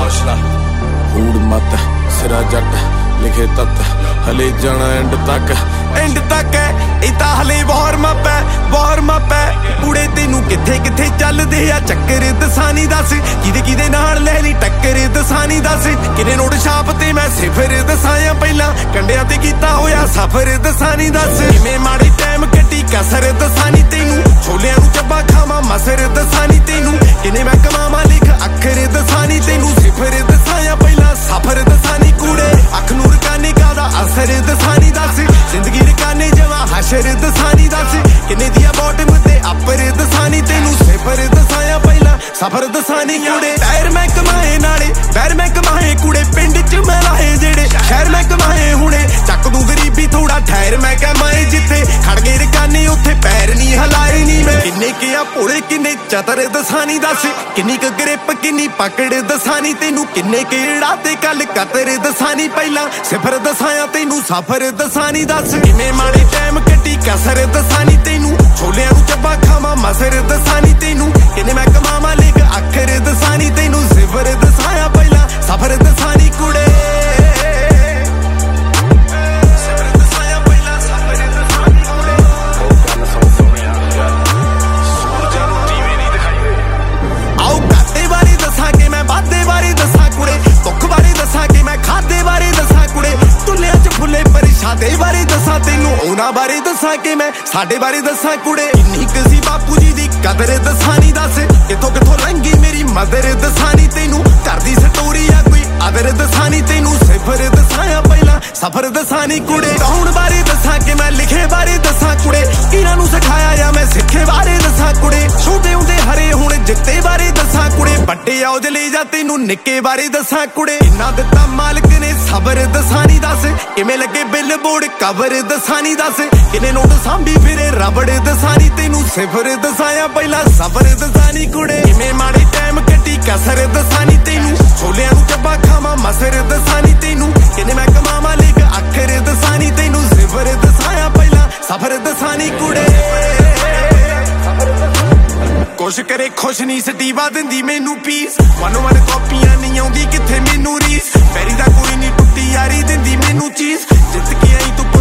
हौसला हूड़ मत सिरा जट लिखे तत हले जाना एंड तक इता हले वार्म अप है कुड़े तेनू किथे किथे चलदे आ चक्कर दसानी दस किदे नाल ले ली टक्कर दसानी दस किने नोट छाप ते मैं सिफर दसाया पहला कंडिया ते कीता होया सफर दसानी दस किवें माड़े टाइम कटी कसर दसानी तेनू छोलियां नू चब्बा खावा मसर दसानी तेनू किने मैं कमावा लिख अखर दसानी तेनू सिफर दसाया पहला सफर दसानी कूड़े अख नूर काने का असर दसानी दस जिंदगी रकाने जवा हशर दसानी दस किने दिया बॉटम ते अपर दसानी तेनू सिफर दसाया पहला सफर दसानी कूड़े टायर मैं कमाए नाले पैर मैं कमाए कूड़े पिंड च मैं लाए जेड़े शहर मैं कमाए हुणे चक दूं गरीबी थोड़ा ठहर मैं कमाए जिथे खड़ गए रकाने उत्थे पैर नहीं हलाए नहीं मैं किन्ने के आ भोले किन्ने चतर दसानी दस किन्नी क ग्रिप किन्नी पकड़ दसानी तेनू किन्ने के ते कल कतर दसानी पहला सिफर दसाया तेनू सफर दसानी दस किवें माड़े टाइम कटी कसर दसानी तेनू छोलियां नू चब्बा खावा मसर दसानी तेनू किने मैं कमावा लिख अखर दसानी तेनू सिफर दसाया पहला सफर दसानी कुड़े साडे बारे दसा तेनू उन्हां बारे दसा के मैं साडे बारे दसा कुड़े इन्नी कसी बापू जी दी कदर दसानी दस किथों किथों लंघी मेरी मदर दसानी तेनू करदी स्टोरी आ कोई अदर दसानी तेनू सिफर दसाया पहला सफर दसानी कुड़े गाउण बारे दसा के मैं लिखे बारे दसा कुड़े इन्हां नू सिखाया या मैं सिखे बारे दसा कुड़े छोटे हुंदे हरे हुण जित्ते बारे दसा कुड़े बड्डे औज ले जा तेनू निक्के बारे दसा कुड़े इन्ना दित्ता मालिक ने सबर दसानी दस किवें लगे बिल बोर्ड कवर दसानी दस किने नोट सांभी फिरे रबड़ दसानी तेनू सिफर दसाया पहला सफर दसानी कुड़े किवें माड़े टाइम कटी कसर दसानी तेनू छोलियां नू चब्बा खावा मसर दसानी तेनू किने मैं कमावा लिख अखर दसानी तेनू सिफर दसाया पहला सफर दसानी कुड़े कुछ करे खुश नहीं सटीवा दिंदी मैनू पीस वन कॉपियां नहीं आउंदी किथे मैनू रीस पैरी दा कोई नहीं टुट्टी यारी दिंदी मैनू चीज जित के आई तू